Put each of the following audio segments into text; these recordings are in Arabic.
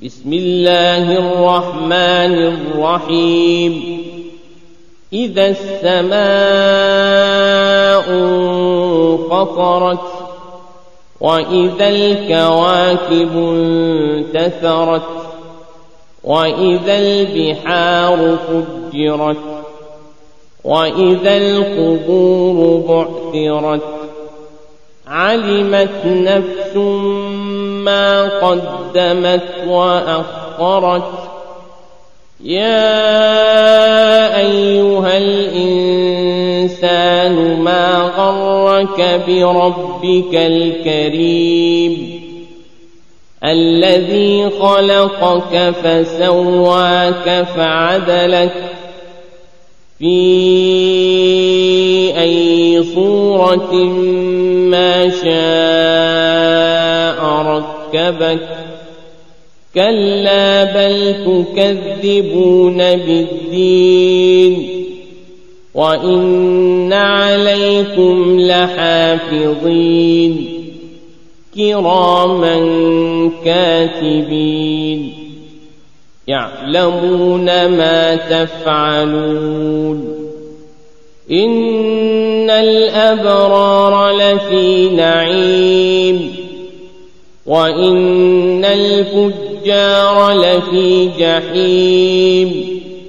بسم الله الرحمن الرحيم إذا السماء انفطرت وإذا الكواكب انتثرت وإذا البحار فجرت وإذا القبور بعثرت علمت نفس ما قدمت وأخرت يا أيها الإنسان ما غرك بربك الكريم الذي خلقك فسواك فعدلك في أي صورة ما شاء ركبك كلا بل تكذبون بالدين وإن عليكم لحافظين كراما كاتبين يعلمون ما تفعلون إن الأبرار لفي نعيم وإن الفجار لفي جحيم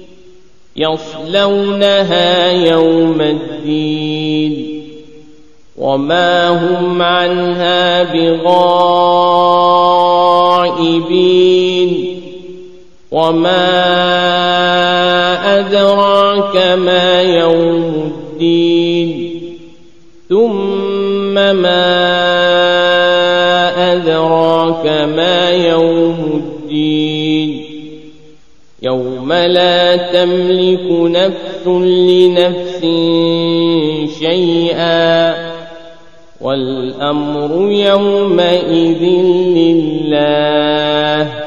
يصلونها يوم الدين وما هم عنها بغائبين وما أدراك ما يوم الدين ثم ما أدراك ما يوم الدين يوم لا تملك نفس لنفس شيئا والأمر يومئذ لله